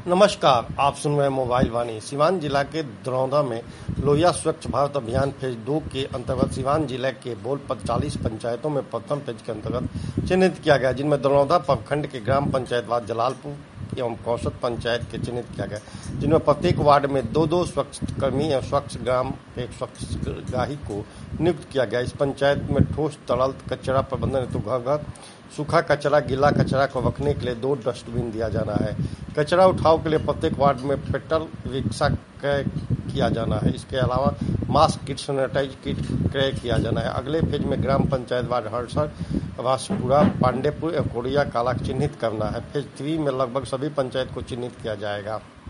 नमस्कार, आप सुन रहे हैं मोबाइल वाणी। सिवान जिला के दरौंदा में लोहिया स्वच्छ भारत अभियान फेज 2 के अंतर्गत सिवान जिले के बोलपत 40 पंचायतों में प्रथम फेज के अंतर्गत चिन्हित किया गया, जिनमें दरौंदा प्रखंड के ग्राम पंचायत वार्ड जलालपुर एवं कौशत पंचायत के चिन्हित किया गया, जिनमें प्रत्येक वार्ड में दो स्वच्छ कर्मी एवं स्वच्छ ग्राम एक स्वच्छग्राही को नियुक्त किया गया। इस पंचायत में ठोस तरल कचरा प्रबंधन हेतु घर घर सूखा कचरा गीला कचरा को रखने के लिए 2 डस्टबिन दिया जाना है। कचरा उठाव के लिए प्रत्येक वार्ड में पेट्रोल रिक्शा क्रय किया जाना है। इसके अलावा मास्क किट सैनिटाइज किट क्रय किया जाना है। अगले फेज में ग्राम पंचायत वार्ड हरसर वासपुरा पांडेपुर एवं कोरिया काला चिन्हित करना है। फेज 3 में लगभग सभी पंचायत को चिन्हित किया जाएगा।